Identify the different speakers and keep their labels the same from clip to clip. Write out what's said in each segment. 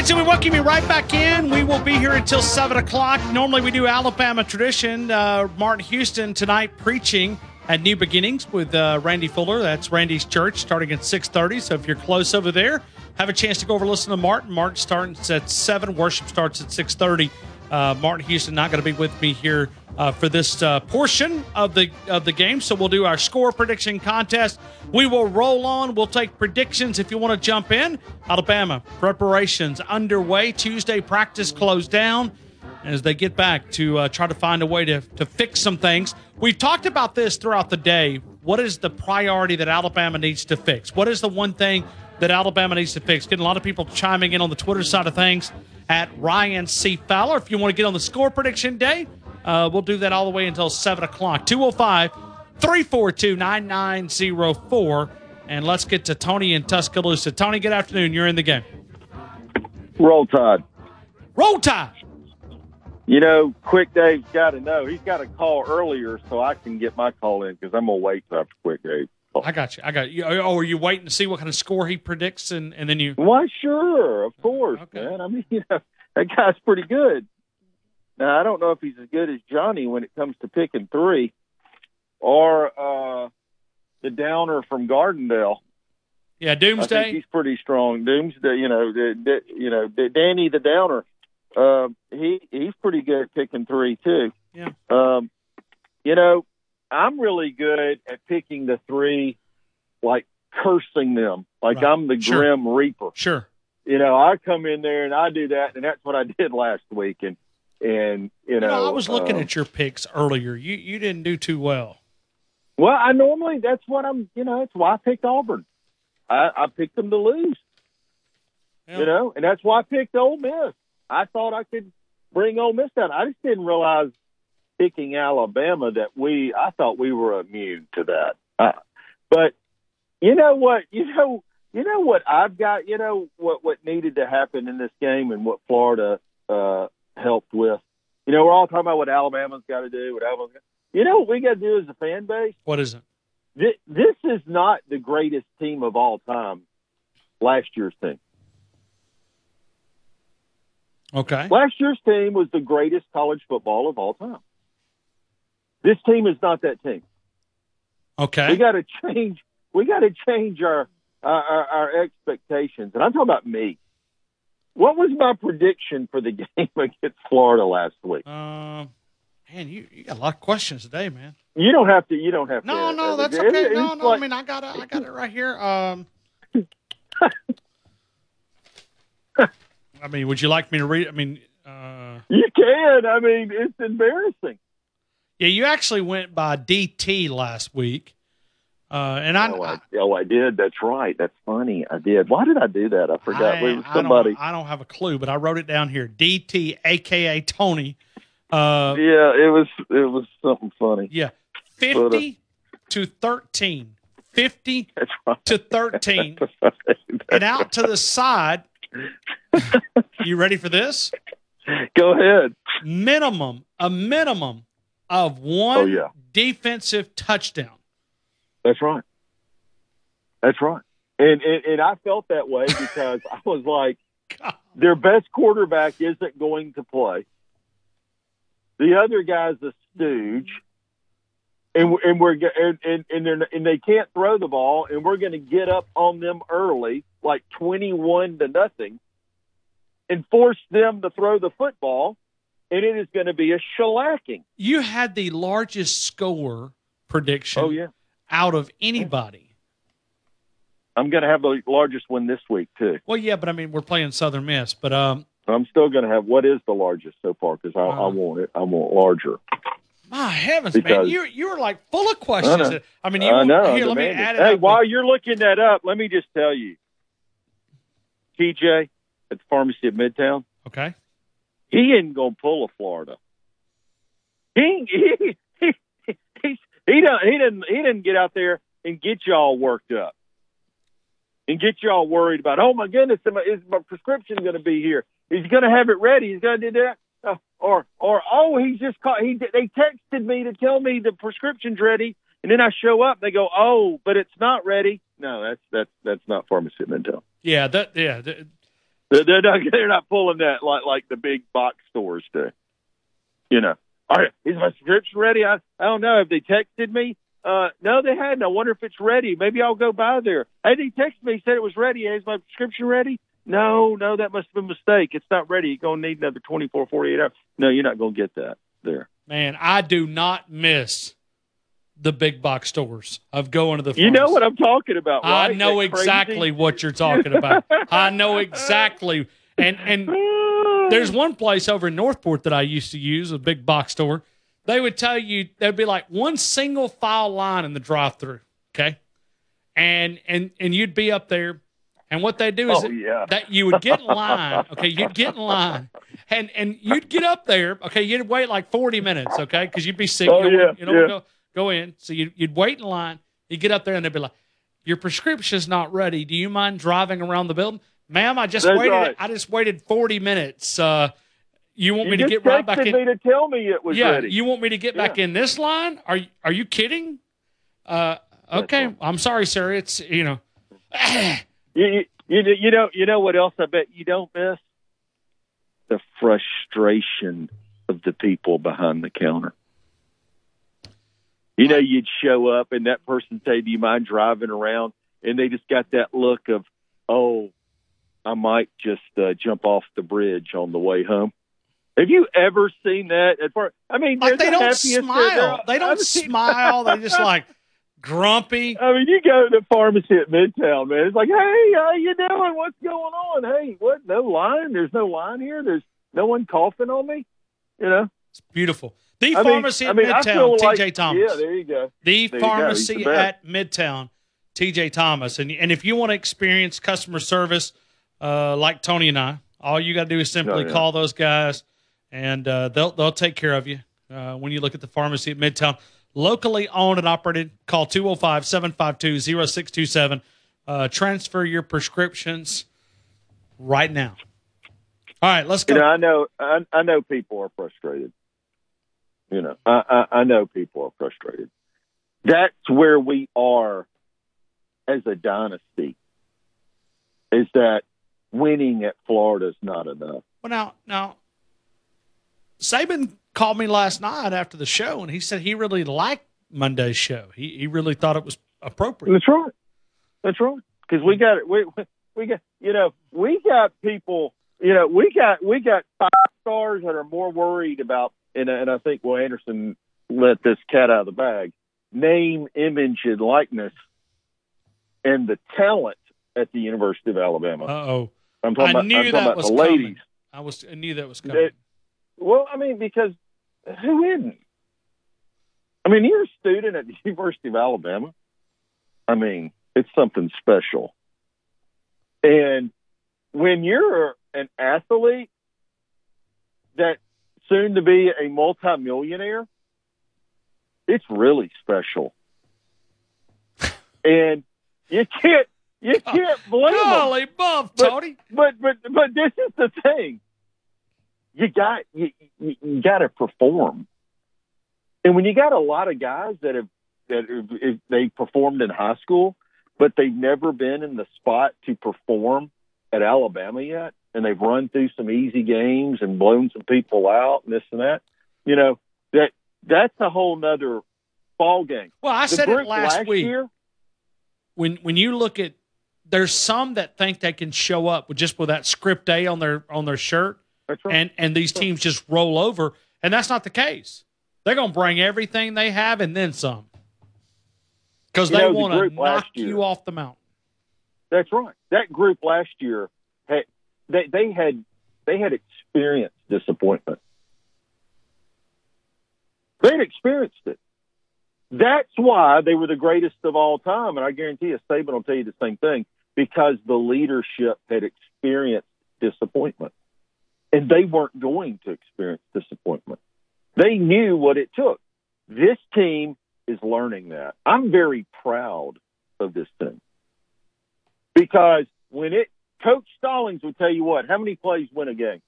Speaker 1: right, so we welcome you right back in. We will be here until 7 o'clock. Normally we do Alabama tradition. Martin Houston tonight preaching at New Beginnings with Randy Fuller. That's Randy's church starting at 6:30. So if you're close over there, have a chance to go over and listen to Martin. Martin starts at 7. Worship starts at 6:30. Martin Houston not going to be with me here for this portion of the game. So we'll do our score prediction contest. We will roll on. We'll take predictions if you want to jump in. Alabama preparations underway. Tuesday practice closed down as they get back to try to find a way to fix some things. We've talked about this throughout the day. What is the priority that Alabama needs to fix? What is the one thing that Alabama needs to fix? Getting a lot of people chiming in on the Twitter side of things at Ryan C. Fowler. If you want to get on the score prediction day, we'll do that all the way until 7 o'clock. 205-342-9904. And let's get to Tony in Tuscaloosa. Tony, good afternoon. You're in the game.
Speaker 2: Roll Tide.
Speaker 1: Roll Tide.
Speaker 2: You know, Quick Dave's got to know. He's got to call earlier so I can get my call in because I'm going to wait till after Quick Dave.
Speaker 1: I got you. Oh, are you waiting to see what kind of score he predicts and then you?
Speaker 2: Why, sure, of course,
Speaker 1: okay.
Speaker 2: Man. I mean, that guy's pretty good. Now, I don't know if he's as good as Johnny when it comes to picking three, or the Downer from Gardendale.
Speaker 1: Yeah, Doomsday.
Speaker 2: I think he's pretty strong. Doomsday, Danny the Downer. He's pretty good at picking three too.
Speaker 1: Yeah.
Speaker 2: I'm really good at picking the three, like cursing them, like right. I'm the Grim Reaper.
Speaker 1: Sure.
Speaker 2: I come in there and I do that, and that's what I did last week. And I
Speaker 1: was looking at your picks earlier. You didn't do too well.
Speaker 2: Well, I normally that's what I'm. That's why I picked Auburn. I picked them to lose. Yeah. And that's why I picked Ole Miss. I thought I could bring Ole Miss down. I just didn't realize picking Alabama that I thought we were immune to that. But you know what? You know what I've got. What needed to happen in this game and what Florida helped with. We're all talking about what Alabama's got to do. What we got to do as a fan base?
Speaker 1: What is it?
Speaker 2: This is not the greatest team of all time. Last year's team.
Speaker 1: Okay.
Speaker 2: Last year's team was the greatest college football of all time. This team is not that team.
Speaker 1: Okay.
Speaker 2: We got to change. We got to change our expectations. And I'm talking about me. What was my prediction for the game against Florida last week?
Speaker 1: Man, you got a lot of questions today, man.
Speaker 2: You don't have to.
Speaker 1: No, that's okay. No. I mean, I got it right here. I mean, would you like me to read? I mean,
Speaker 2: you can. I mean, it's embarrassing.
Speaker 1: Yeah, you actually went by DT last week, and
Speaker 2: I did. That's right. That's funny. I did. Why did I do that? I forgot. Somebody.
Speaker 1: I don't have a clue, but I wrote it down here. DT, aka Tony.
Speaker 2: Yeah, it was something funny.
Speaker 1: Yeah, 50 to 13. 50
Speaker 2: right.
Speaker 1: to 13, and out to the side. You ready for this?
Speaker 2: Go ahead.
Speaker 1: A minimum of one defensive touchdown.
Speaker 2: That's right. And I felt that way because I was like, God. Their best quarterback isn't going to play. The other guy's a stooge, and they can't throw the ball, and we're going to get up on them early, like 21-0, and force them to throw the football, and it is going to be a shellacking.
Speaker 1: You had the largest score prediction out of anybody.
Speaker 2: I'm going to have the largest one this week, too.
Speaker 1: Well, yeah, but I mean, we're playing Southern Miss, but
Speaker 2: I'm still going to have what is the largest so far because I want it. I want larger.
Speaker 1: My heavens, man! You were like full of questions. I mean,
Speaker 2: I know.
Speaker 1: Here, let me add it.
Speaker 2: Hey,
Speaker 1: up.
Speaker 2: While you're looking that up, let me just tell you, TJ at the pharmacy at Midtown.
Speaker 1: Okay.
Speaker 2: He ain't gonna pull a Florida. He didn't get out there and get y'all worked up and get y'all worried about. Oh my goodness, is my prescription going to be here? He's going to have it ready. He's going to do that. He's just called. They texted me to tell me the prescription's ready, and then I show up. They go, but it's not ready. No, that's not pharmacy at Midtown.
Speaker 1: Yeah,
Speaker 2: They're not pulling that like the big box stores do. You know, all right, is my subscription ready? I don't know. Have they texted me? No, they hadn't. I wonder if it's ready. Maybe I'll go by there. Hey, they texted me, said it was ready. Is my subscription ready? No, that must have been a mistake. It's not ready. You're going to need another 24, 48 hours. No, you're not going to get that there.
Speaker 1: Man, I do not miss the big box stores of going to the
Speaker 2: You know what I'm talking about, right?
Speaker 1: I know exactly what you're talking about. I know exactly. And there's one place over in Northport that I used to use, a big box store. They would tell you there'd be like one single file line in the drive-through, okay? And you'd be up there, and what they do is that you would get in line, okay? You'd get in line, and you'd get up there, okay? You'd wait like 40 minutes, okay? Because you'd be sick. Go in. So you'd wait in line. You'd get up there, and they'd be like, your prescription's not ready. Do you mind driving around the building? Ma'am, I just waited. Right. I just waited 40 minutes. You want me to get right back in?
Speaker 2: Me to tell me it was ready.
Speaker 1: You want me to get back in this line? Are you kidding? Okay, right. I'm sorry, sir. It's
Speaker 2: you know what else I bet you don't miss? The frustration of the people behind the counter. You know, you'd show up and that person say, "Do you mind driving around?" And they just got that look of, "Oh, I might just jump off the bridge on the way home." Have you ever seen that? I mean,
Speaker 1: like they don't smile. They don't smile. They're just like grumpy.
Speaker 2: I mean, you go to the pharmacy at Midtown, man. It's like, "Hey, how you doing? What's going on? Hey, what? No line? There's no line here. There's no one coughing on me." You know,
Speaker 1: it's beautiful. The pharmacy at Midtown, TJ Thomas.
Speaker 2: Yeah, there you go.
Speaker 1: The pharmacy at Midtown, TJ Thomas. And if you want to experience customer service like Tony and I, all you got to do is simply call those guys, and they'll take care of you when you look at the pharmacy at Midtown. Locally owned and operated. Call 205-752-0627. Transfer your prescriptions right now. All right, let's go.
Speaker 2: You know, I know people are frustrated. You know, I know people are frustrated. That's where we are as a dynasty, is that winning at Florida is not enough.
Speaker 1: Well, now, Saban called me last night after the show, and he said he really liked Monday's show. He really thought it was appropriate.
Speaker 2: That's right. Because we got people. You know, we got 5 stars that are more worried about. And I think Will Anderson let this cat out of the bag. Name, image, and likeness, and the talent at the University of Alabama.
Speaker 1: Uh-oh.
Speaker 2: I'm talking about the ladies.
Speaker 1: I knew that was coming.
Speaker 2: Well, I mean, because who isn't? I mean, you're a student at the University of Alabama. I mean, it's something special. And when you're an athlete that soon to be a multimillionaire, it's really special. And you can't blame them.
Speaker 1: Golly buff, Tony.
Speaker 2: But this is the thing. You got to perform. And when you got a lot of guys that they performed in high school, but they've never been in the spot to perform at Alabama yet, and they've run through some easy games and blown some people out and this and that, you know, that's a whole nother ball game.
Speaker 1: Well, I said it last week. When you look at, there's some that think they can show up with that script A on their shirt,
Speaker 2: that's right.
Speaker 1: and these teams just roll over, and that's not the case. They're going to bring everything they have and then some, because they want to knock you off the mountain.
Speaker 2: That's right. That group last year had experienced disappointment. They'd experienced it. That's why they were the greatest of all time, and I guarantee you, Saban will tell you the same thing, because the leadership had experienced disappointment, and they weren't going to experience disappointment. They knew what it took. This team is learning that. I'm very proud of this team, because Coach Stallings would tell you what, how many plays win a game?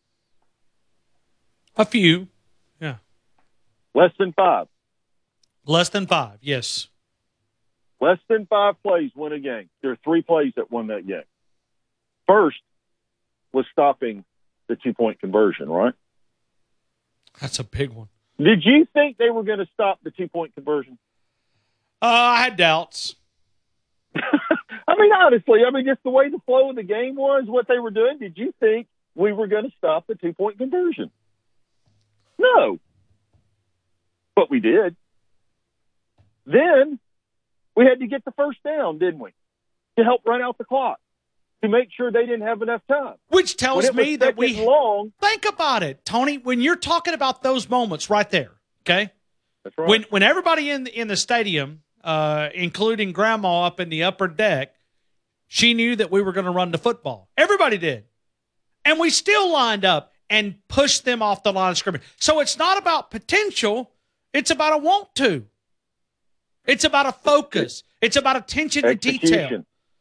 Speaker 1: A few, yeah.
Speaker 2: Less than 5.
Speaker 1: Less than 5, yes.
Speaker 2: Less than 5 plays win a game. There are 3 plays that won that game. First, was stopping the 2-point conversion, right?
Speaker 1: That's a big one.
Speaker 2: Did you think they were going to stop the 2-point conversion?
Speaker 1: I had doubts.
Speaker 2: I mean, honestly, just the way the flow of the game was, what they were doing, did you think we were going to stop the 2-point conversion? No. But we did. Then we had to get the first down, didn't we? To help run out the clock, to make sure they didn't have enough time.
Speaker 1: Which tells me that we
Speaker 2: long.
Speaker 1: Think about it, Tony, when you're talking about those moments right there, okay?
Speaker 2: That's right.
Speaker 1: When everybody in the stadium, including Grandma up in the upper deck, she knew that we were going to run the football. Everybody did. And we still lined up and pushed them off the line of scrimmage. So it's not about potential. It's about a want to. It's about a focus. It's about attention to detail.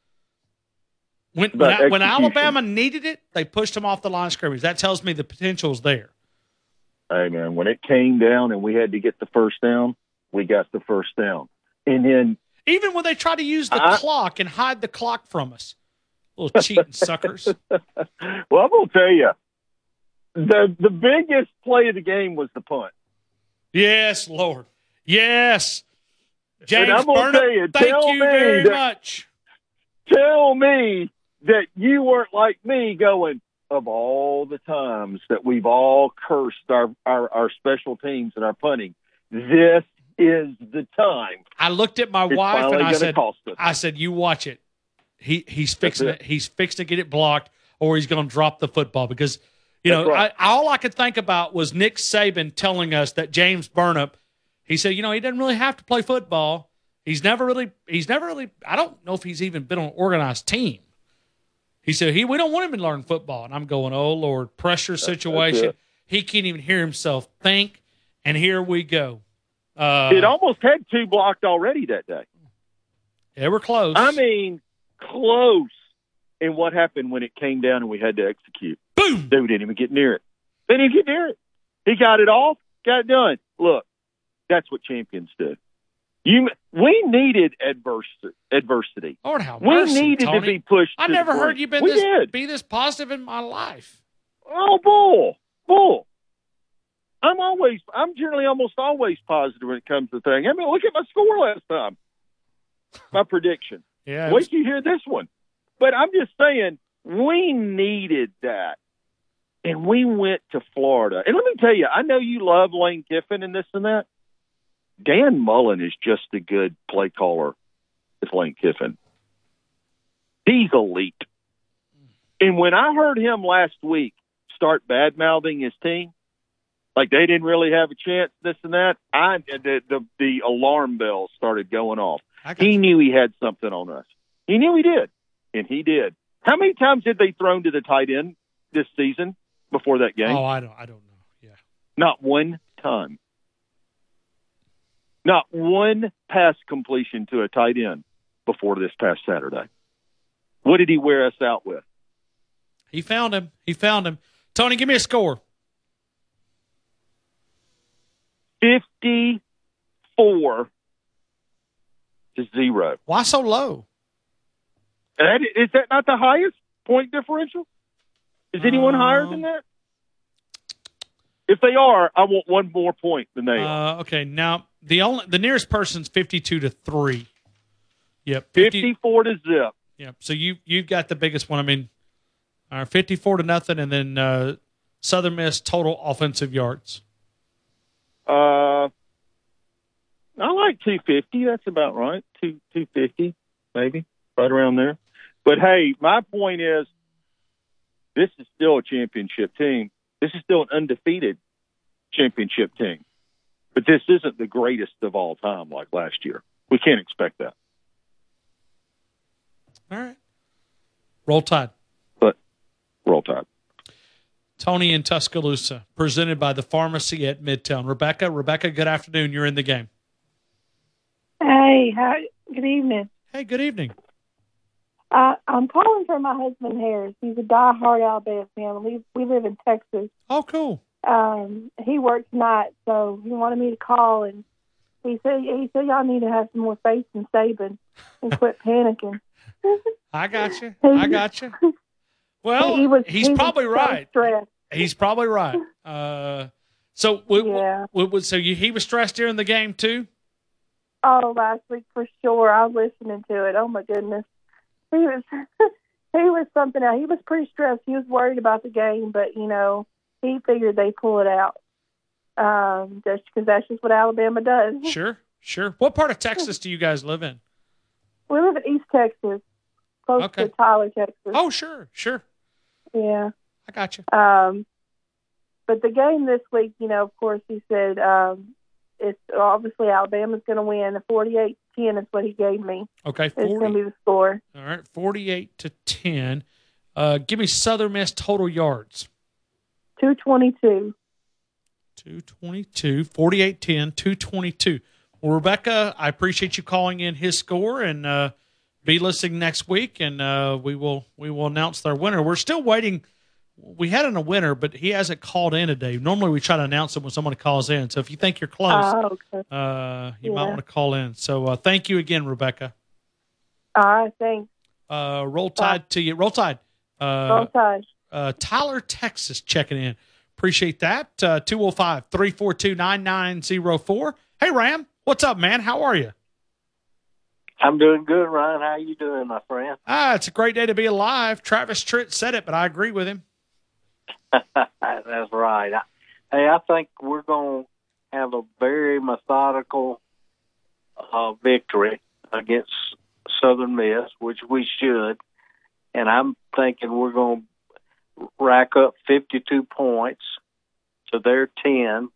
Speaker 1: When Alabama needed it, they pushed them off the line of scrimmage. That tells me the potential's there.
Speaker 2: Hey, man, when it came down and we had to get the first down, we got the first down. And then
Speaker 1: even when they tried to use the clock and hide the clock from us, little cheating suckers.
Speaker 2: Well, I'm going to tell you, the biggest play of the game was the punt.
Speaker 1: Yes, Lord. Yes. James
Speaker 2: and I'm going to tell you,
Speaker 1: thank you very much.
Speaker 2: Tell me that you weren't like me going, of all the times that we've all cursed our special teams and our punting, this is the time.
Speaker 1: I looked at my wife and I said, you watch it. He's fixing it. He's fixing to get it blocked, or he's going to drop the football because, all I could think about was Nick Saban telling us that James Burnip, he said, he doesn't really have to play football. He's never really, I don't know if he's even been on an organized team. He said, we don't want him to learn football. And I'm going, oh, Lord, pressure situation. He can't even hear himself think. And here we go.
Speaker 2: It almost had 2 blocked already that day.
Speaker 1: Yeah, we're close.
Speaker 2: I mean, close. And what happened when it came down and we had to execute?
Speaker 1: Boom!
Speaker 2: They didn't even get near it. They didn't get near it. He got it off, got it done. Look, that's what champions do. We needed adversity.
Speaker 1: Lord, how mercy,
Speaker 2: we needed
Speaker 1: Tony.
Speaker 2: to be pushed.
Speaker 1: I never heard you be this positive in my life.
Speaker 2: Oh, bull! I'm generally almost always positive when it comes to things. I mean, look at my score last time. My prediction.
Speaker 1: Yeah.
Speaker 2: Wait till you hear this one. But I'm just saying, we needed that. And we went to Florida. And let me tell you, I know you love Lane Kiffin and this and that. Dan Mullen is just a good play caller as Lane Kiffin. He's elite. And when I heard him last week start bad-mouthing his team, like they didn't really have a chance, this and that, the alarm bells started going off. He knew he had something on us. He knew he did, and he did. How many times did they throw to the tight end this season before that game?
Speaker 1: Oh, I don't know. Yeah.
Speaker 2: Not one time. Not one pass completion to a tight end before this past Saturday. What did he wear us out with?
Speaker 1: He found him. Tony, give me a score.
Speaker 2: 54-0.
Speaker 1: Why so low?
Speaker 2: Is that not the highest point differential? Is anyone higher than that? If they are, I want one more point than they are.
Speaker 1: Okay, now the nearest person's 52-3. Yep,
Speaker 2: 54-0.
Speaker 1: Yep. So you've got the biggest one. I mean, 54-0, and then Southern Miss total offensive yards.
Speaker 2: I like 250. That's about right. 250, maybe right around there. But hey, my point is, this is still a championship team. This is still an undefeated championship team. But this isn't the greatest of all time like last year. We can't expect that.
Speaker 1: All right. Roll Tide.
Speaker 2: But Roll Tide.
Speaker 1: Tony in Tuscaloosa, presented by the Pharmacy at Midtown. Rebecca, good afternoon. You're in the game.
Speaker 3: Hey, good evening.
Speaker 1: Hey, good evening.
Speaker 3: I'm calling for my husband, Harris. He's a diehard Alabama fan. We live in Texas.
Speaker 1: Oh, cool.
Speaker 3: He works nights, so he wanted me to call, and he said y'all need to have some more faith in Saban and quit panicking.
Speaker 1: I got you. Well, he's probably right.
Speaker 3: Stressed.
Speaker 1: He's probably right. So he was stressed during the game too?
Speaker 3: Oh, last week for sure. I was listening to it. Oh my goodness, he was he was something else. He was pretty stressed. He was worried about the game, but he figured they'd pull it out. Just because that's just what Alabama does.
Speaker 1: Sure. What part of Texas do you guys live in?
Speaker 3: We live in East Texas, close to Tyler, Texas.
Speaker 1: Oh, sure.
Speaker 3: Yeah.
Speaker 1: I got you.
Speaker 3: But the game this week, of course, he said it's obviously Alabama's going to win. 48-10 is what he gave me.
Speaker 1: Okay,
Speaker 3: it's going to be the score.
Speaker 1: All right, 48-10. Give me Southern Miss total yards.
Speaker 3: 222.
Speaker 1: 222, 48-10, 222. Well, Rebecca, I appreciate you calling in his score, and be listening next week, and we will announce their winner. We're still waiting. We had a winner, but he hasn't called in today. Normally, we try to announce it when someone calls in. So if you think you're close, you might want to call in. So thank you again, Rebecca.
Speaker 3: All right, thanks.
Speaker 1: Roll Tide to you. Roll Tide.
Speaker 3: Roll Tide.
Speaker 1: Tyler, Texas, checking in. Appreciate that. 205-342-9904. Hey, Ram. What's up, man? How are you?
Speaker 4: I'm doing good, Ryan. How you doing, my friend?
Speaker 1: It's a great day to be alive. Travis Tritt said it, but I agree with him.
Speaker 4: That's right. I think we're going to have a very methodical victory against Southern Miss, which we should. And I'm thinking we're going to rack up 52 points to their 10.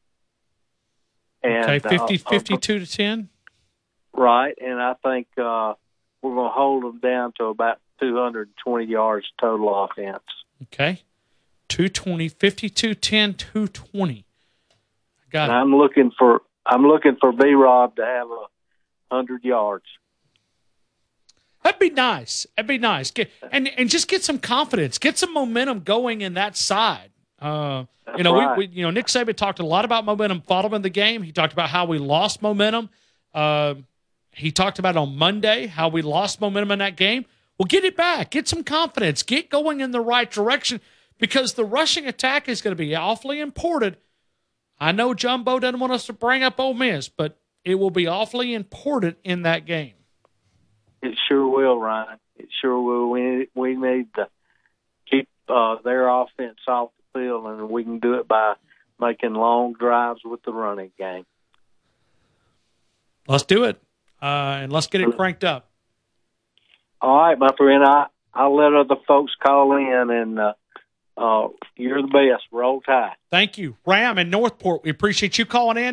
Speaker 4: And,
Speaker 1: okay, 52-10?
Speaker 4: Right, and I think we're going to hold them down to about 220 yards total offense.
Speaker 1: Okay, 220, 52-10, 220. Got it.
Speaker 4: I'm looking for B-Rob to have 100 yards.
Speaker 1: That'd be nice. And just get some confidence, get some momentum going in that side.
Speaker 4: Right.
Speaker 1: Nick Saban talked a lot about momentum following the game. He talked about how we lost momentum. He talked about on Monday how we lost momentum in that game. Well, get it back. Get some confidence. Get going in the right direction because the rushing attack is going to be awfully important. I know Jumbo doesn't want us to bring up Ole Miss, but it will be awfully important in that game.
Speaker 4: It sure will, Ryan. It sure will. We need to keep their offense off the field, and we can do it by making long drives with the running game.
Speaker 1: Let's do it, and let's get it cranked up.
Speaker 4: All right, my friend. I'll let other folks call in, and you're the best. Roll Tide.
Speaker 1: Thank you. Ram in Northport, we appreciate you calling in.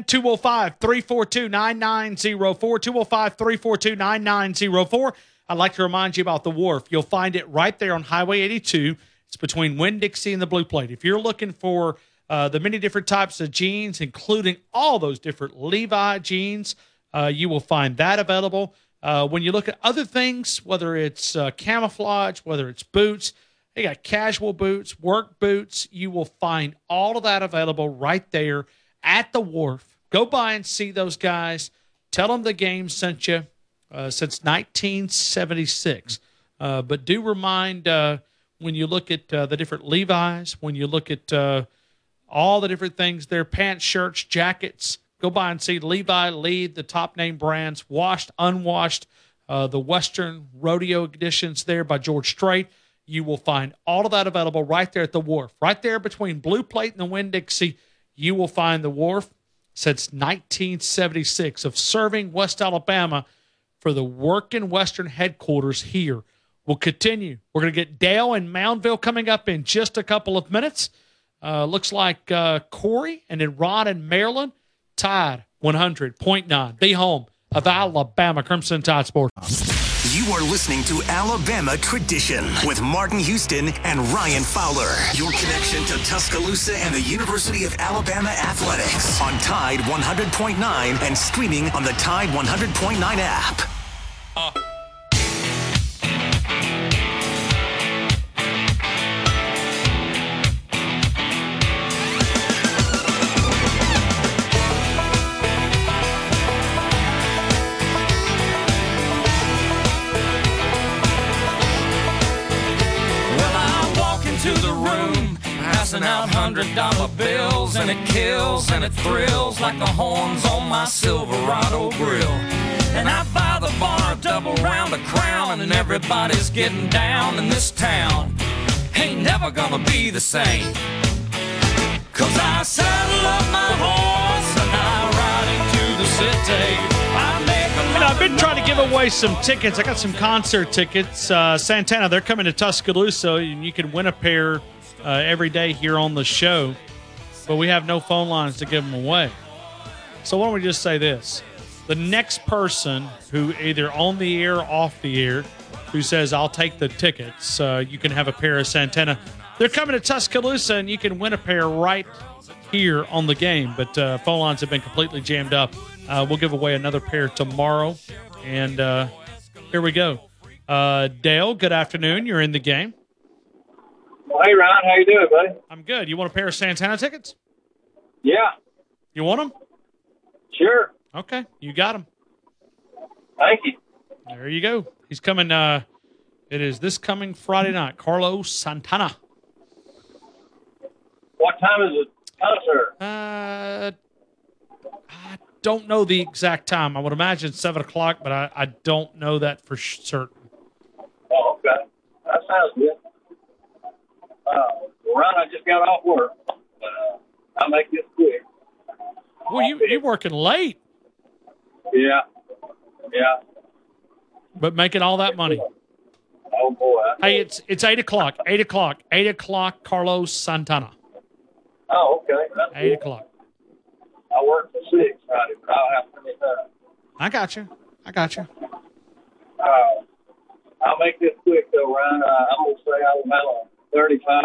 Speaker 1: 205-342-9904, 205-342-9904. I'd like to remind you about the Wharf. You'll find it right there on Highway 82. It's between Winn-Dixie and the Blue Plate. If you're looking for the many different types of jeans, including all those different Levi jeans, you will find that available. When you look at other things, whether it's camouflage, whether it's boots, they got casual boots, work boots. You will find all of that available right there at the Wharf. Go by and see those guys. Tell them the game sent you since 1976. But do remind when you look at the different Levi's, when you look at all the different things there, pants, shirts, jackets, go by and see Levi, Lee, the top name brands, washed, unwashed, the Western Rodeo editions there by George Strait. You will find all of that available right there at the Wharf. Right there between Blue Plate and the Winn-Dixie, you will find the Wharf since 1976 of serving West Alabama for the working Western headquarters here. We'll continue. We're going to get Dale and Moundville coming up in just a couple of minutes. Looks like Corey and then Ron in Maryland. Tide 100.9, the home of Alabama Crimson Tide Sports.
Speaker 5: You are listening to Alabama Tradition with Martin Houston and Ryan Fowler. Your connection to Tuscaloosa and the University of Alabama Athletics on Tide 100.9 and streaming on the Tide 100.9 app.
Speaker 6: Well, I passing out $100 bills, and it kills and it thrills like the horns on my Silverado grill. And I buy the bar a double round of Crown, and everybody's getting down in this town. Ain't never gonna be the same, 'cause I saddle up my horse and I ride into the city. I make a
Speaker 1: And I've been trying to give away some tickets. I got some concert tickets. Santana, they're coming to Tuscaloosa, and you can win a pair every day here on the show. But we have no phone lines to give them away. So why don't we just say this? The next person who either on the air or off the air who says, I'll take the tickets, you can have a pair of Santana. They're coming to Tuscaloosa, and you can win a pair right here on the game. But phone lines have been completely jammed up. We'll give away another pair tomorrow. And here we go. Dale, good afternoon. You're in the game.
Speaker 7: Well, hey, Ryan. How you doing, buddy?
Speaker 1: I'm good. You want a pair of Santana tickets?
Speaker 7: Yeah.
Speaker 1: You want them?
Speaker 7: Sure.
Speaker 1: Okay. You got them.
Speaker 7: Thank you.
Speaker 1: There you go. He's coming. It is this coming Friday night. Carlos Santana.
Speaker 7: What time is it concert?
Speaker 1: I don't know the exact time. I would imagine 7 o'clock, but I don't know that for certain.
Speaker 7: Oh, okay. That sounds good. Ryan, I just got off work. I'll make this quick.
Speaker 1: Well, you're working late,
Speaker 7: Yeah. Yeah.
Speaker 1: but making all that money.
Speaker 7: Oh, boy.
Speaker 1: Hey, it's 8 o'clock. 8 o'clock. 8 o'clock. Carlos Santana.
Speaker 7: Oh, okay. That's
Speaker 1: 8
Speaker 7: good.
Speaker 1: o'clock.
Speaker 7: I work till 6 Friday, but I'll have plenty of time.
Speaker 1: I got you.
Speaker 7: I'll make this quick, though, Ryan. I'm going to say Alabama 35.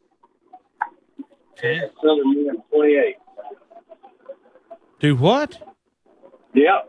Speaker 1: Okay.
Speaker 7: And Southern Miss 28.
Speaker 1: Do what?
Speaker 7: Yep.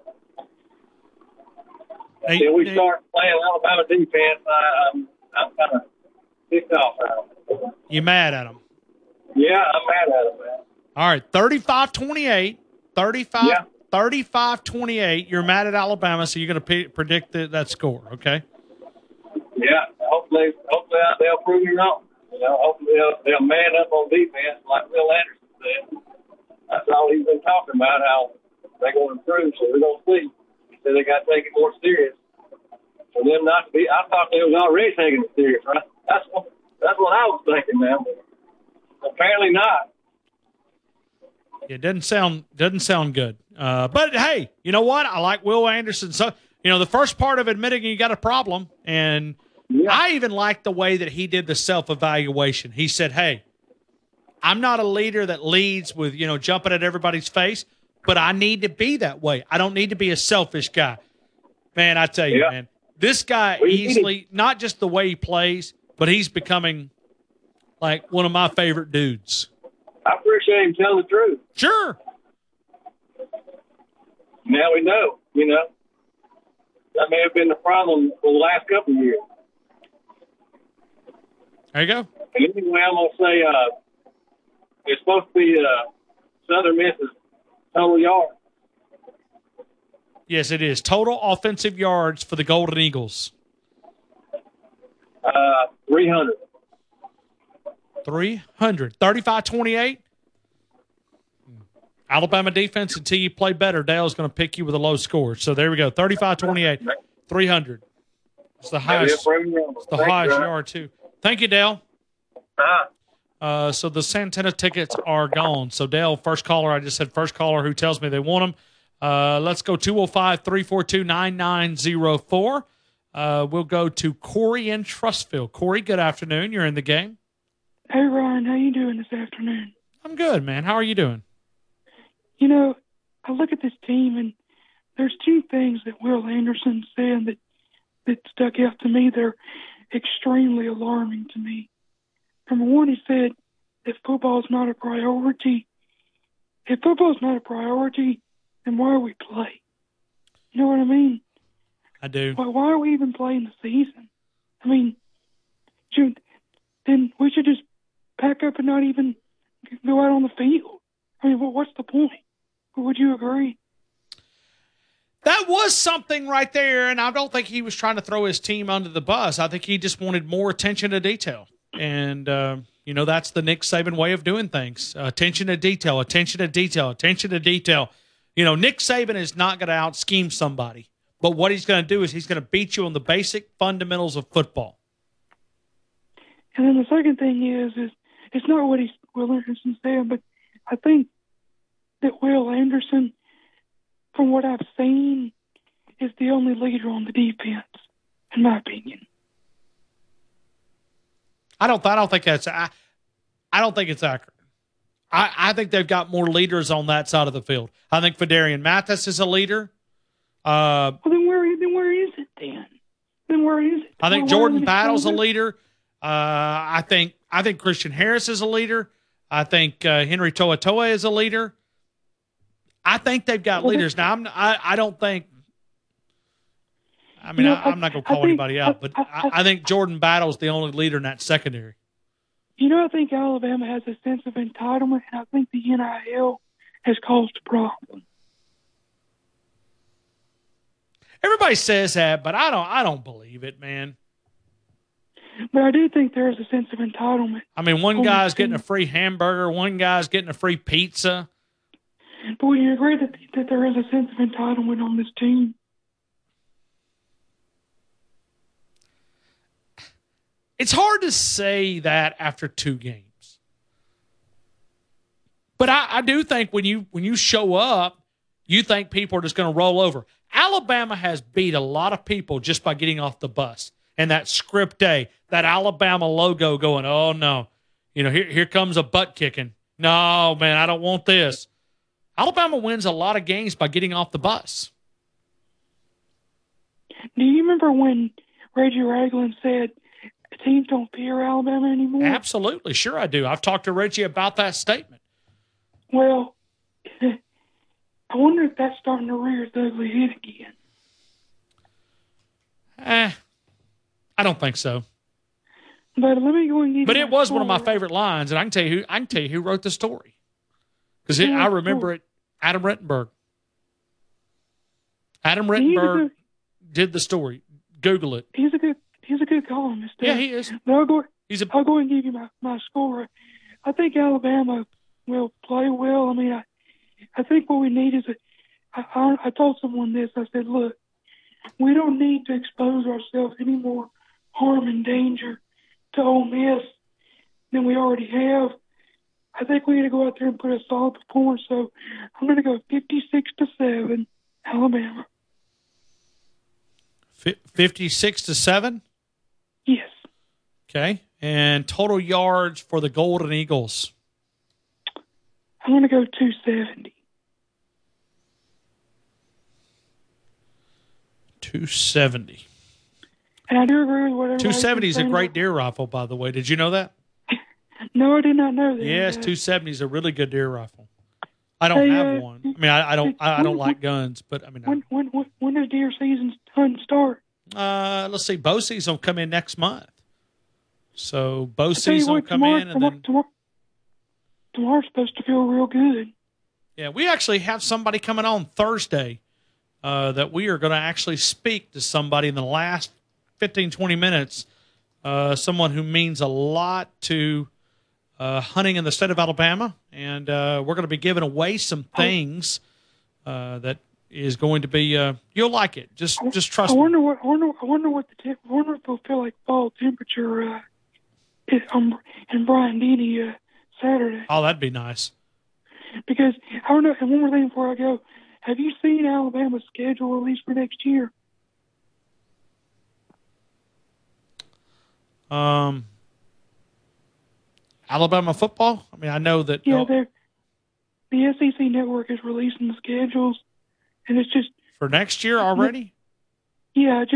Speaker 1: Hey,
Speaker 7: Until we start playing Alabama defense, I'm kind of ticked off at them.
Speaker 1: You mad at him?
Speaker 7: Yeah, I'm mad at them, man.
Speaker 1: All right, 35-28. 35,
Speaker 7: Yeah.
Speaker 1: 35-28. You're mad at Alabama, so you're going to predict that score, okay?
Speaker 7: Yeah, hopefully they'll prove me wrong. You know, hopefully they'll man up on defense like Will Anderson said. That's all he's been talking about, how they're going to improve, so we're going to see. He said they got to take it more serious. For them not to be, I thought they was already taking it serious, right? That's what I was thinking, man. But apparently not.
Speaker 1: It doesn't sound good. But hey, you know what? I like Will Anderson. So the first part of admitting you got a problem, and I even like the way that he did the self-evaluation. He said, "Hey, I'm not a leader that leads with jumping at everybody's face, but I need to be that way. I don't need to be a selfish guy." Man, I tell you, man, this guy easily, not just the way he plays, but he's becoming like one of my favorite dudes.
Speaker 7: I appreciate him telling the truth.
Speaker 1: Sure.
Speaker 7: Now we know, That may have been the problem for the last couple of years.
Speaker 1: There you go.
Speaker 7: And anyway, I'm going to say it's supposed to be Southern Miss's total yard.
Speaker 1: Yes, it is. Total offensive yards for the Golden Eagles.
Speaker 7: 300.
Speaker 1: 300. 35-28. Alabama defense, until you play better, Dale's going to pick you with a low score. So there we go. 35-28. 300. It's the highest. It's the highest yard, too. Thank you, Dale. So the Santana tickets are gone. So, Dale, first caller, I just said first caller who tells me they want them. Let's go 205-342-9904. We'll go to Corey in Trustville. Corey, good afternoon. You're in the game.
Speaker 8: Hey, Ryan. How you doing this afternoon?
Speaker 1: I'm good, man. How are you doing?
Speaker 8: I look at this team, and there's two things that Will Anderson said that stuck out to me. They're extremely alarming to me. Number one, he said that football is not a priority. If football is not a priority, then why do we play? You know what I mean?
Speaker 1: I do.
Speaker 8: Why are we even playing the season? I mean, then we should just pack up and not even go out on the field. I mean, what's the point? Would you agree?
Speaker 1: That was something right there, and I don't think he was trying to throw his team under the bus. I think he just wanted more attention to detail. And, that's the Nick Saban way of doing things. Attention to detail, attention to detail, attention to detail. Nick Saban is not going to out-scheme somebody. But what he's going to do is he's going to beat you on the basic fundamentals of football.
Speaker 8: And then the second thing is it's not what Will Anderson said, but I think that Will Anderson, from what I've seen, is the only leader on the defense, in my opinion.
Speaker 1: I don't think that's. I don't think it's accurate. I think they've got more leaders on that side of the field. I think Fedarian Mathis is a leader.
Speaker 8: Well, then where is it then?
Speaker 1: I think Jordan Battle's a leader. I think Christian Harris is a leader. I think Henry To'oTo'o is a leader. I think they've got leaders. Now, I don't think. I mean, I'm not going to call anybody out, but I think Jordan Battle's the only leader in that secondary.
Speaker 8: I think Alabama has a sense of entitlement, and I think the NIL has caused a problem.
Speaker 1: Everybody says that, but I don't believe it, man.
Speaker 8: But I do think there is a sense of entitlement.
Speaker 1: I mean, one guy's getting a free hamburger, one guy's getting a free pizza.
Speaker 8: But would you agree that there is a sense of entitlement on this team?
Speaker 1: It's hard to say that after 2 games. But I do think when you show up, you think people are just going to roll over. Alabama has beat a lot of people just by getting off the bus. And that script day, that Alabama logo going, oh, no. Here comes a butt kicking. No, man, I don't want this. Alabama wins a lot of games by getting off the bus.
Speaker 8: Do you remember when Reggie Ragland said, teams don't fear Alabama anymore?
Speaker 1: Absolutely. Sure I do. I've talked to Reggie about that statement.
Speaker 8: Well, I wonder if that's starting to rear its ugly head again.
Speaker 1: I don't think so.
Speaker 8: But let me go and give
Speaker 1: But
Speaker 8: you
Speaker 1: it was one of my favorite lines, and I can tell you who wrote the story. Because I remember it, Adam Rittenberg. Adam Rittenberg did the story. Google it.
Speaker 8: He's a good columnist.
Speaker 1: Yeah, he is.
Speaker 8: But I'll go and give you my score. I think Alabama will play well. I mean, I think what we need is I told someone this. I said, look, we don't need to expose ourselves any more harm and danger to Ole Miss than we already have. I think we need to go out there and put a solid performance. So I'm going to go 56-7, Alabama.
Speaker 1: 56-7?
Speaker 8: Yes.
Speaker 1: Okay. And total yards for the Golden Eagles?
Speaker 8: I'm going to go 270.
Speaker 1: 270.
Speaker 8: And I do agree with whatever.
Speaker 1: 270 is a great deer rifle, by the way. Did you know that?
Speaker 8: No, I did not know that.
Speaker 1: Yes, 270 is a really good deer rifle. I don't have one. I mean, I don't like guns, but I mean.
Speaker 8: When does deer season start?
Speaker 1: Let's see. Bow season will come in next month. So bow season will come in, and then
Speaker 8: tomorrow's supposed to feel real good.
Speaker 1: Yeah, we actually have somebody coming on Thursday that we are going to actually speak to somebody in the last 15, 20 minutes, someone who means a lot to hunting in the state of Alabama, and we're going to be giving away some things that is going to be you'll like it. Just trust me.
Speaker 8: I wonder if it'll feel like fall temperature in Bryant Denny Saturday.
Speaker 1: Oh, that'd be nice.
Speaker 8: Because I don't know. And one more thing before I go, have you seen Alabama's schedule released for next year?
Speaker 1: Alabama football? I mean, I know that.
Speaker 8: Yeah, the SEC network is releasing the schedules, and it's just
Speaker 1: for next year already.
Speaker 8: Yeah,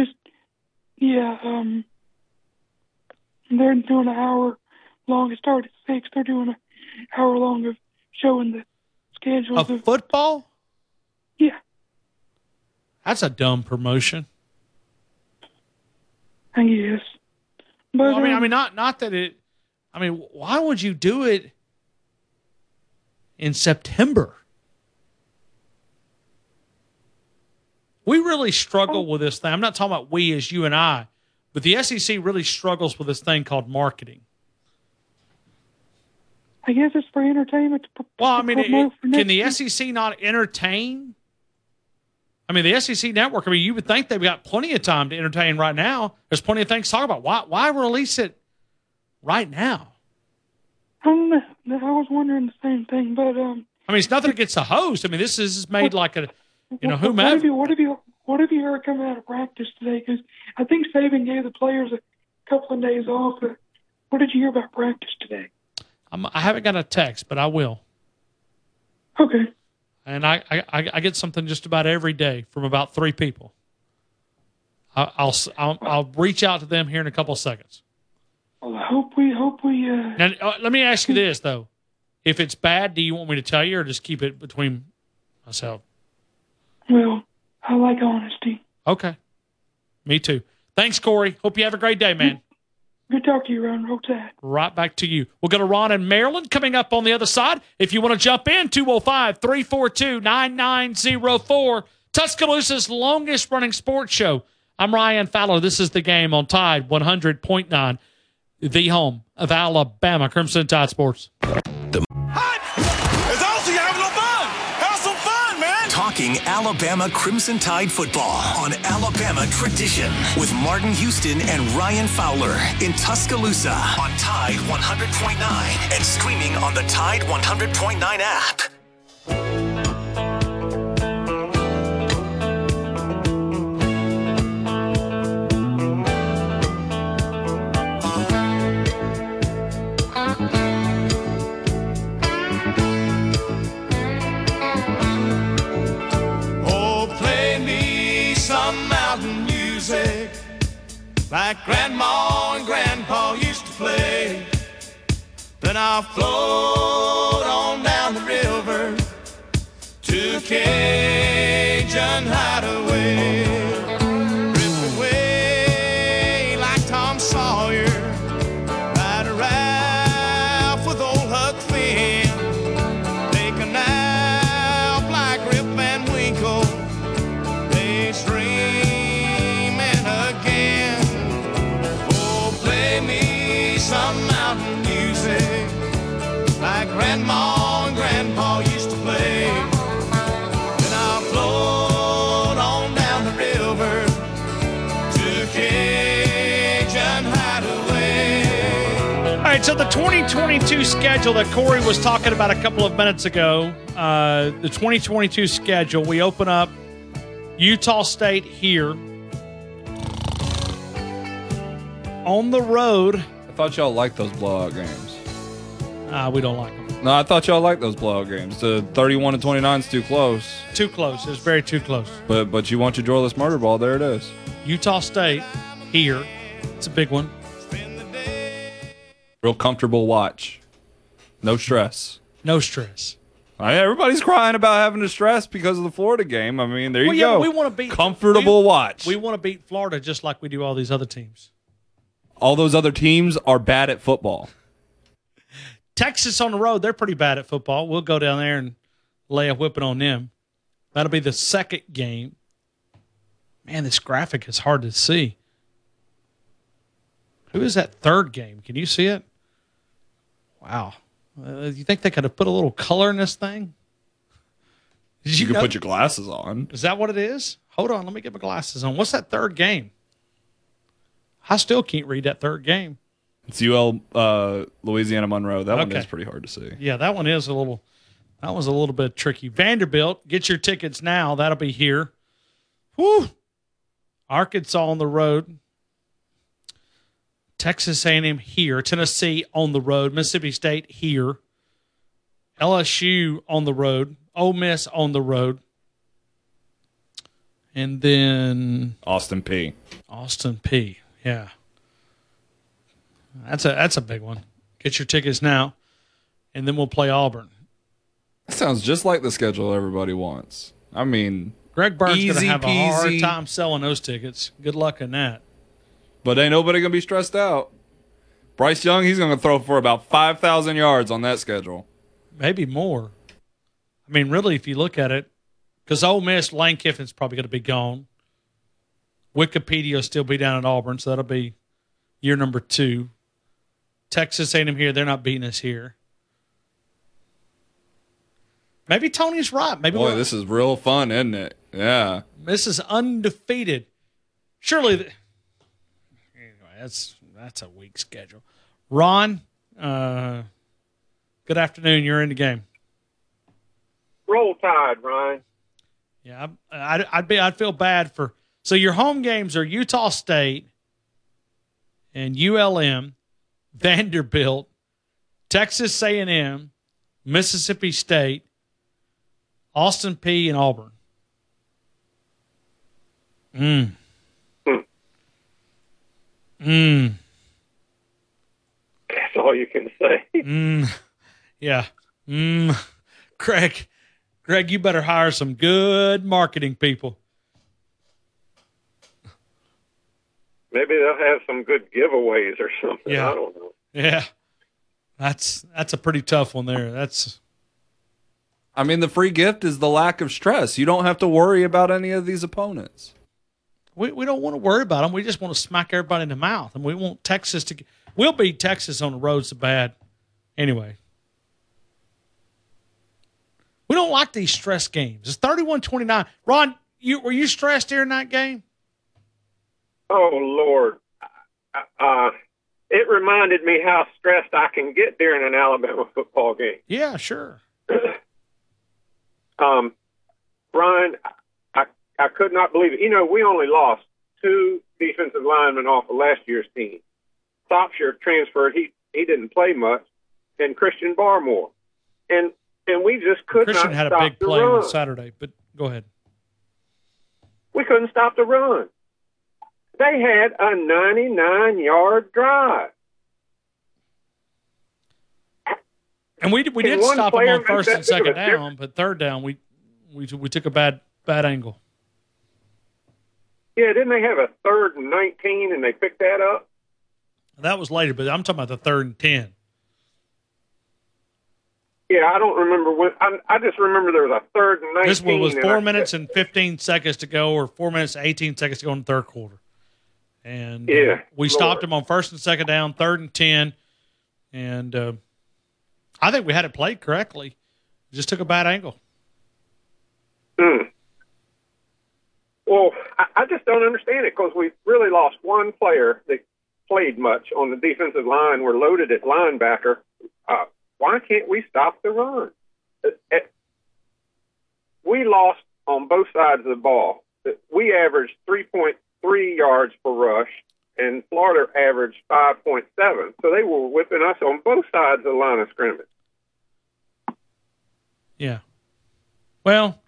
Speaker 8: they're doing an hour long. It started at 6. They're doing an hour long of showing the schedules
Speaker 1: of football.
Speaker 8: Yeah,
Speaker 1: that's a dumb promotion.
Speaker 8: I guess. But
Speaker 1: well, I mean, not that it. I mean, why would you do it in September? We really struggle with this thing. I'm not talking about we as you and I, but the SEC really struggles with this thing called marketing.
Speaker 8: I guess it's for entertainment.
Speaker 1: Well, I mean,
Speaker 8: promote for
Speaker 1: can
Speaker 8: next
Speaker 1: the
Speaker 8: year.
Speaker 1: SEC not entertain? I mean, the SEC network, I mean, you would think they've got plenty of time to entertain right now. There's plenty of things to talk about. Why release it right now?
Speaker 8: I don't know. I was wondering the same thing, but
Speaker 1: I mean, it's nothing against the host. I mean, this is made like a, whomever.
Speaker 8: What have you heard coming out of practice today? Because I think Saban gave the players a couple of days off. But what did you hear about practice today?
Speaker 1: I haven't got a text, but I will.
Speaker 8: Okay.
Speaker 1: And I get something just about every day from about 3 people. I'll reach out to them here in a couple of seconds.
Speaker 8: Well, I hope we.
Speaker 1: Now, let me ask you this though: if it's bad, do you want me to tell you, or just keep it between myself?
Speaker 8: Well, I like honesty.
Speaker 1: Okay, me too. Thanks, Corey. Hope you have a great day, man.
Speaker 8: Good talk to you, Ron. Roll Tide.
Speaker 1: Right back to you. We'll go to Ron in Maryland coming up on the other side. If you want to jump in, 205-342-9904. Tuscaloosa's longest running sports show. I'm Ryan Fowler. This is The Game on Tide 100.9, the home of Alabama Crimson Tide Sports.
Speaker 5: It's awesome. You're having no fun. Have some fun, man. Talking Alabama Crimson Tide football on Alabama Tradition with Martin Houston and Ryan Fowler in Tuscaloosa on Tide 100.9 and streaming on the Tide 100.9 app.
Speaker 9: Like Grandma and Grandpa used to play. Then I'll float on down the river to a Cajun hideaway. Drift away like Tom Sawyer. Ride a Ralph with old Huck Finn. Take a nap like Rip Van Winkle. They streaming again. Some mountain music like Grandma and Grandpa used to play. Then I'll float on down the river to Cajun Hideaway.
Speaker 1: All right, so the 2022 schedule that Corey was talking about a couple of minutes ago, the 2022 schedule, we open up Utah State here on the road.
Speaker 10: I thought y'all liked those blowout games.
Speaker 1: We don't like them.
Speaker 10: No, I thought y'all liked those blowout games. The 31-29 is too close.
Speaker 1: Too close. It's very too close.
Speaker 10: But you want your joyless murder ball. There it is.
Speaker 1: Utah State here. It's a big one.
Speaker 10: Real comfortable watch. No stress.
Speaker 1: No stress.
Speaker 10: Everybody's crying about having to stress because of the Florida game. I mean, there you go.
Speaker 1: We want to beat
Speaker 10: comfortable watch.
Speaker 1: We want to beat Florida just like we do all these other teams.
Speaker 10: All those other teams are bad at football.
Speaker 1: Texas on the road, they're pretty bad at football. We'll go down there and lay a whipping on them. That'll be the second game. Man, this graphic is hard to see. Who is that third game? Can you see it? Wow. You think they could have put a little color in this thing?
Speaker 10: You could put your glasses on.
Speaker 1: Is that what it is? Hold on, let me get my glasses on. What's that third game? I still can't read that third game.
Speaker 10: It's UL Louisiana Monroe. That one is pretty hard to see.
Speaker 1: Yeah, that one is a little bit tricky. Vanderbilt, get your tickets now. That'll be here. Woo! Arkansas on the road. Texas A&M here. Tennessee on the road. Mississippi State here. LSU on the road. Ole Miss on the road. And then
Speaker 10: Austin P.
Speaker 1: Yeah. That's a big one. Get your tickets now, and then we'll play Auburn.
Speaker 10: That sounds just like the schedule everybody wants. I mean,
Speaker 1: Greg Burns going to have
Speaker 10: peasy.
Speaker 1: a hard time selling those tickets. Good luck in that.
Speaker 10: But ain't nobody going to be stressed out. Bryce Young, he's going to throw for about 5,000 yards on that schedule.
Speaker 1: Maybe more. I mean, really, if you look at it, because Ole Miss, Lane Kiffin's probably going to be gone. Wikipedia will still be down at Auburn, so that'll be year number 2. Texas A&M here, they're not beating us here. Maybe Tony's right. Maybe
Speaker 10: Boy, this is real fun, isn't it? Yeah.
Speaker 1: This is undefeated. Surely, anyway, that's a weak schedule. Ron, good afternoon. You're in the game.
Speaker 11: Roll Tide, Ryan.
Speaker 1: Yeah, I'd feel bad for. So your home games are Utah State and ULM, Vanderbilt, Texas A&M, Mississippi State, Austin Peay, and Auburn.
Speaker 11: That's all you can say.
Speaker 1: Yeah. Greg, you better hire some good marketing people.
Speaker 11: Maybe they'll have some good giveaways or something.
Speaker 1: Yeah.
Speaker 11: I don't know.
Speaker 1: Yeah. That's a pretty tough one there.
Speaker 10: I mean, the free gift is the lack of stress. You don't have to worry about any of these opponents.
Speaker 1: We don't want to worry about them. We just want to smack everybody in the mouth. And we want Texas to – we'll beat Texas on the road so bad. Anyway. We don't like these stress games. It's 31-29. Ron, were you stressed during that game?
Speaker 11: Oh, Lord. It reminded me how stressed I can get during an Alabama football game.
Speaker 1: Yeah, sure.
Speaker 11: Brian, I could not believe it. You know, we only lost 2 defensive linemen off of last year's team. Topshire transferred. He didn't play much. And Christian Barmore. And we just could
Speaker 1: Christian
Speaker 11: not
Speaker 1: had
Speaker 11: stop
Speaker 1: a big
Speaker 11: the
Speaker 1: play
Speaker 11: run.
Speaker 1: on Saturday, but go ahead.
Speaker 11: We couldn't stop the run. They had a 99-yard drive.
Speaker 1: And we did
Speaker 11: one
Speaker 1: stop them
Speaker 11: player
Speaker 1: on first
Speaker 11: made
Speaker 1: and
Speaker 11: that big of
Speaker 1: second
Speaker 11: a
Speaker 1: down,
Speaker 11: difference.
Speaker 1: but third down we took a bad angle.
Speaker 11: Yeah, didn't they have a 3rd and 19 and they picked that up?
Speaker 1: That was later, but I'm talking about the 3rd and 10.
Speaker 11: Yeah, I don't remember when. I just remember there was a 3rd and 19.
Speaker 1: This one was
Speaker 11: and
Speaker 1: 4 minutes and 15 seconds to go, or 4 minutes and 18 seconds to go in the third quarter. And we stopped him on first and second down, 3rd and 10, and I think we had it played correctly. Just took a bad angle.
Speaker 11: Well, I just don't understand it because we really lost one player that played much on the defensive line. We're loaded at linebacker. Why can't we stop the run? We lost on both sides of the ball. We averaged 3.3 yards per rush, and Florida averaged 5.7. So they were whipping us on both sides of the line of scrimmage.
Speaker 1: Yeah. Well,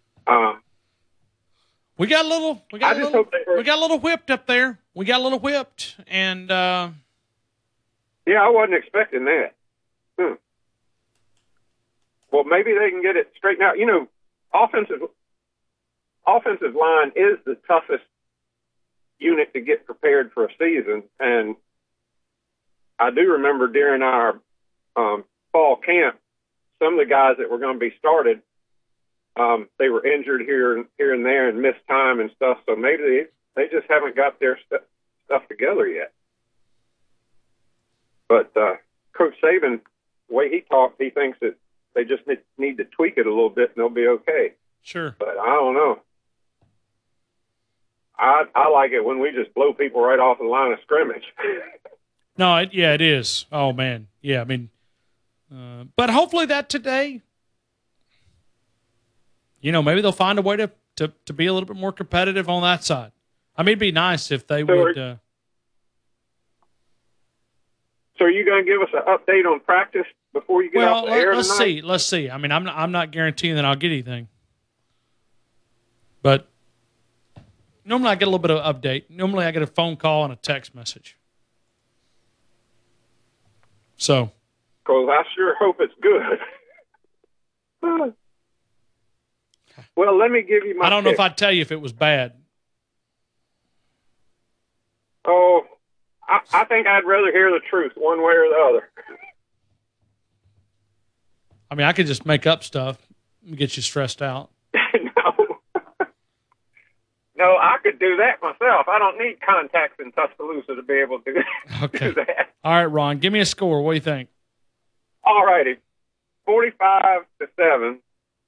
Speaker 1: we got a little whipped up there. We got a little whipped, and
Speaker 11: yeah, I wasn't expecting that. Well, maybe they can get it straightened out. You know, offensive line is the toughest unit to get prepared for a season, and I do remember during our fall camp, some of the guys that were going to be started, they were injured here and there and missed time and stuff. So maybe they just haven't got their stuff together yet. But Coach Saban, the way he talked, he thinks that they just need to tweak it a little bit and they'll be okay.
Speaker 1: Sure.
Speaker 11: But I don't know. I like it when we just blow people right off the line of scrimmage.
Speaker 1: No, it is. Oh, man. Yeah, I mean, but hopefully that today, you know, maybe they'll find a way to be a little bit more competitive on that side. I mean, it'd be nice if they would.
Speaker 11: So are you going to give us an update on practice before you get off the air tonight?
Speaker 1: Let's see. I mean, I'm not guaranteeing that I'll get anything, but normally I get a little bit of update. Normally I get a phone call and a text message. So.
Speaker 11: Because I sure hope it's good. Well, let me give you my
Speaker 1: I don't know
Speaker 11: pick.
Speaker 1: if I'd tell you if it was bad.
Speaker 11: Oh, I think I'd rather hear the truth one way or the other.
Speaker 1: I mean, I could just make up stuff and get you stressed out.
Speaker 11: No, I could do that myself. I don't need contacts in Tuscaloosa to be able to do that.
Speaker 1: All right, Ron, give me a score. What do you think?
Speaker 11: All righty. 45-7,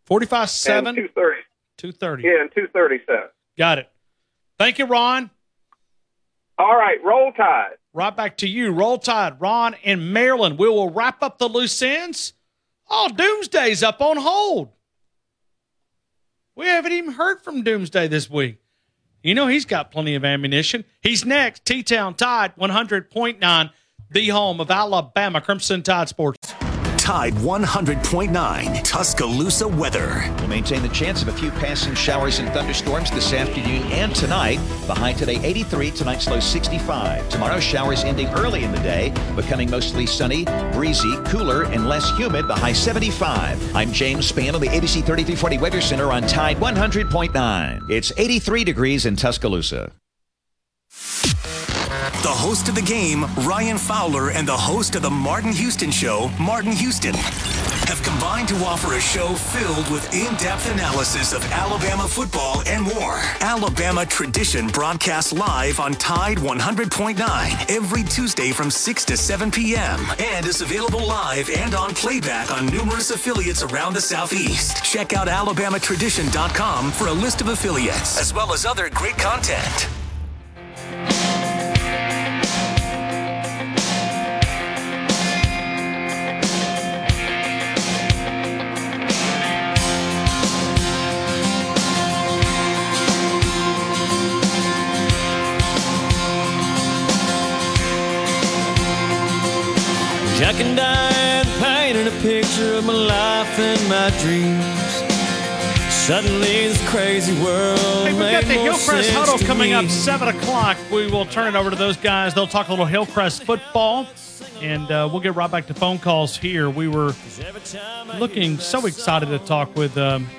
Speaker 1: 45-7.
Speaker 11: 2:30.
Speaker 1: 2:30.
Speaker 11: Yeah, and 2:37.
Speaker 1: Got it. Thank you, Ron.
Speaker 11: All right, Roll Tide.
Speaker 1: Right back to you. Roll Tide, Ron in Maryland. We will wrap up the loose ends. Oh, Doomsday's up on hold. We haven't even heard from Doomsday this week. You know he's got plenty of ammunition. He's next. T-Town Tide 100.9, the home of Alabama Crimson Tide Sports.
Speaker 5: Tide 100.9 Tuscaloosa weather.
Speaker 12: We'll maintain the chance of a few passing showers and thunderstorms this afternoon and tonight. The high today 83, tonight's low 65. Tomorrow showers ending early in the day, becoming mostly sunny, breezy, cooler, and less humid. The high 75. I'm James Spann on the ABC 3340 Weather Center on Tide 100.9. It's 83 degrees in Tuscaloosa.
Speaker 5: The host of the game, Ryan Fowler, and the host of the Martin Houston Show, Martin Houston, have combined to offer a show filled with in-depth analysis of Alabama football and more. Alabama Tradition broadcasts live on Tide 100.9 every Tuesday from 6 to 7 p.m. and is available live and on playback on numerous affiliates around the Southeast. Check out alabamatradition.com for a list of affiliates, as well as other great content.
Speaker 13: I can die painting a picture of my life and my dreams. Suddenly this crazy world.
Speaker 1: Hey, we've got the Hillcrest Huddle coming up 7 o'clock. We will turn it over to those guys. They'll talk a little Hillcrest football, and we'll get right back to phone calls here. We were looking so excited to talk with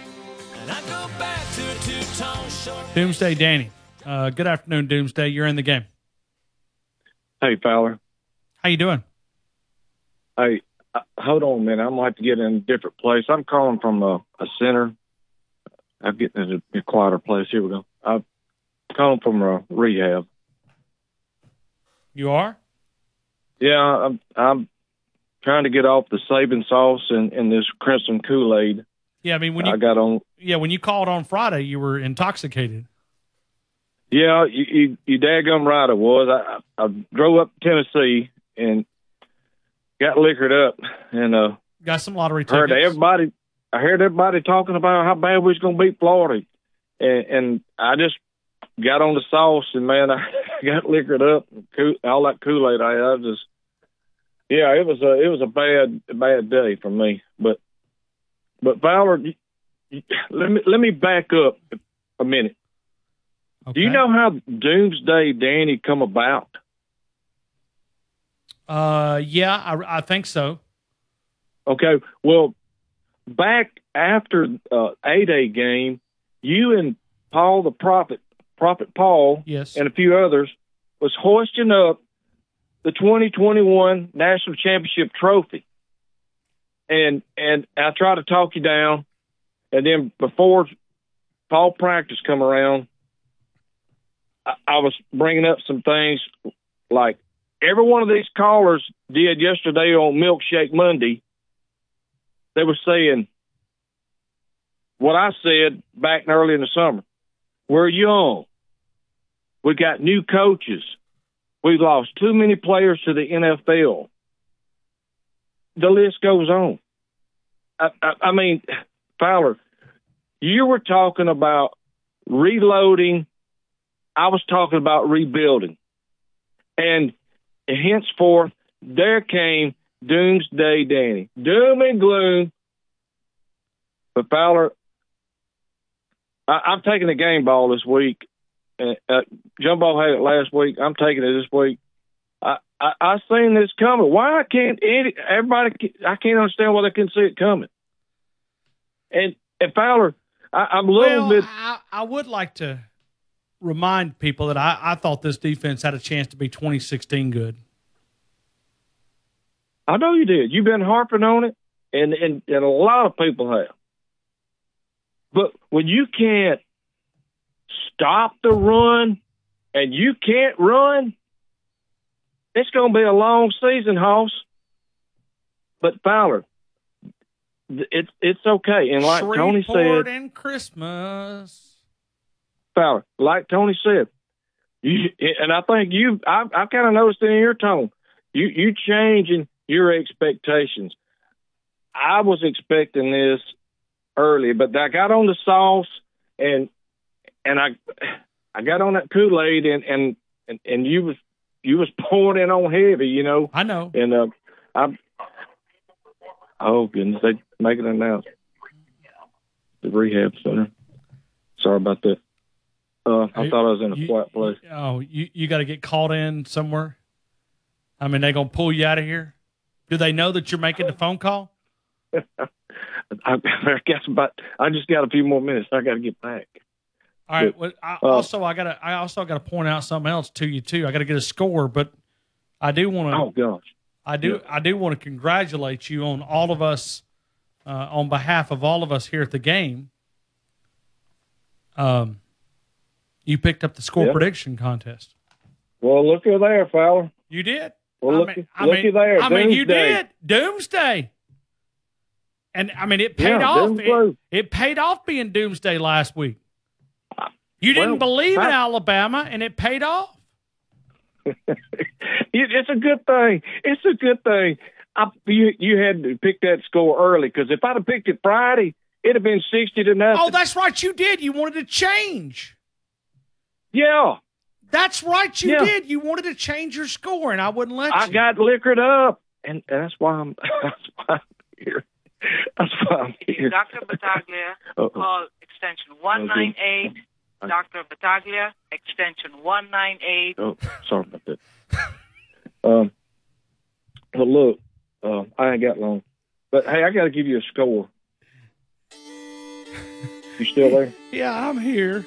Speaker 1: Doomsday Danny. Good afternoon, Doomsday. You're in the game.
Speaker 2: Hey, Fowler.
Speaker 1: How you doing?
Speaker 2: Hey, hold on a minute. I'm going to have to get in a different place. I'm calling from a center. I'm getting in a quieter place. Here we go. I'm calling from a rehab.
Speaker 1: You are?
Speaker 2: Yeah, I'm trying to get off the Saban sauce and this Crimson Kool-Aid.
Speaker 1: Yeah, I mean, when you called on Friday, you were intoxicated.
Speaker 2: Yeah, you daggum right I was. I drove up to Tennessee and got liquored up and
Speaker 1: got some lottery tickets.
Speaker 2: I heard everybody talking about how bad we was going to beat Florida, and I just got on the sauce and man, I got liquored up. All that Kool-Aid, it was a bad day for me. But Fowler, let me back up a minute. Okay. Do you know how Doomsday Danny come about?
Speaker 1: Yeah, I think so.
Speaker 2: Okay, well, back after A-Day game, you and Paul the Prophet Paul,
Speaker 1: yes,
Speaker 2: and a few others was hoisting up the 2021 National Championship trophy. And I tried to talk you down, and then before fall practice come around, I was bringing up some things like every one of these callers did yesterday on Milkshake Monday. They were saying what I said back early in the summer. We're young. We got new coaches. We've lost too many players to the NFL. The list goes on. I mean, Fowler, you were talking about reloading. I was talking about rebuilding. And henceforth, there came Doomsday Danny. Doom and gloom. But Fowler, I'm taking the game ball this week. Jumbo had it last week. I'm taking it this week. I seen this coming. Why can't everybody? I can't understand why they couldn't see it coming. And Fowler, I'm a little bit.
Speaker 1: I would like to remind people that I thought this defense had a chance to be 2016 good.
Speaker 2: I know you did. You've been harping on it, and a lot of people have. But when you can't stop the run and you can't run, it's going to be a long season, Hoss. But Fowler,
Speaker 14: it's okay. And like Tony
Speaker 1: Shreveport
Speaker 14: said,
Speaker 1: and Christmas.
Speaker 14: Fowler, like Tony said, and I think I kind of noticed it in your tone. You changing your expectations. I was expecting this early, but I got on the sauce and I got on that Kool-Aid and you was pouring it on heavy, you know.
Speaker 1: I know.
Speaker 14: And oh goodness, they make an announcement. The rehab center. Sorry about that. I thought I was in a quiet place.
Speaker 1: Oh, you got to get called in somewhere? I mean, they going to pull you out of here? Do they know that you're making the phone call?
Speaker 14: I guess I just got a few more minutes. I got to get back.
Speaker 1: All right. Well, I also got to point out something else to you too. I got to get a score, but I do want to.
Speaker 14: Oh gosh.
Speaker 1: I do want to congratulate you on all of us, on behalf of all of us here at the game. You picked up the score prediction contest.
Speaker 14: Well, looky there, Fowler.
Speaker 1: You did.
Speaker 14: Well, looky there.
Speaker 1: I mean, you did. Doomsday. And I mean, it paid off. It paid off being Doomsday last week. You didn't believe in Alabama, and it paid off.
Speaker 14: It's a good thing. It's a good thing. You had to pick that score early, because if I'd have picked it Friday, it'd have been 60-0.
Speaker 1: Oh, that's right. You did. You wanted to change.
Speaker 14: Yeah.
Speaker 1: That's right. You did. You wanted to change your score, and I wouldn't let you.
Speaker 14: I got liquored up, and that's why I'm here. That's why I'm here.
Speaker 15: Dr. Battaglia, call extension 198. Dr. Battaglia, extension 198.
Speaker 14: Oh, sorry about that. But look, I ain't got long. But, hey, I got to give you a score. You still there?
Speaker 1: Yeah, I'm here.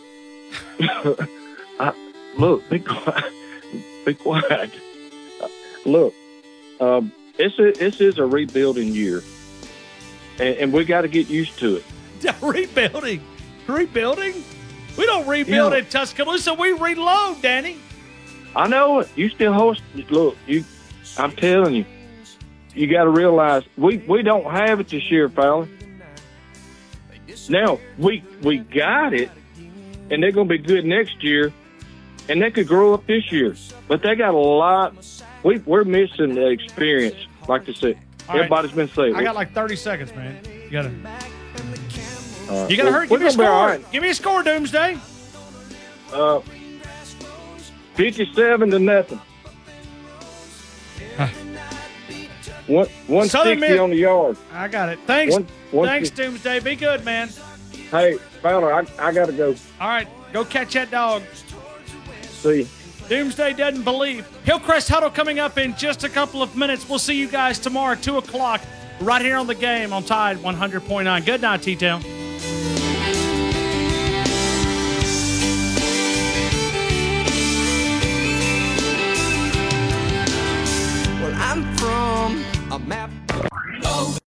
Speaker 14: Look, be quiet. Be quiet. Look, this is a rebuilding year, and we got to get used to it.
Speaker 1: Rebuilding? We don't rebuild in Tuscaloosa. We reload, Danny.
Speaker 14: I know it. You still host. Look, I'm telling you, you got to realize we don't have it this year, fella. Now we got it, and they're going to be good next year, and they could grow up this year. But they got a lot. We're missing the experience, like I said. Everybody's been saying.
Speaker 1: I got like 30 seconds, man. You got to.
Speaker 14: Right.
Speaker 1: You got to hurry. Give me a score. Right. Give me a score, Doomsday.
Speaker 14: 57-0. 160 on the yard.
Speaker 1: I got it. Thanks. Thanks, Doomsday. Be good, man.
Speaker 14: Hey, Fowler, I got to go.
Speaker 1: All right. Go catch that dog.
Speaker 14: See you.
Speaker 1: Doomsday doesn't believe. Hillcrest Huddle coming up in just a couple of minutes. We'll see you guys tomorrow at 2 o'clock right here on the game on Tide 100.9. Good night, T-Town.
Speaker 6: I'm from a map.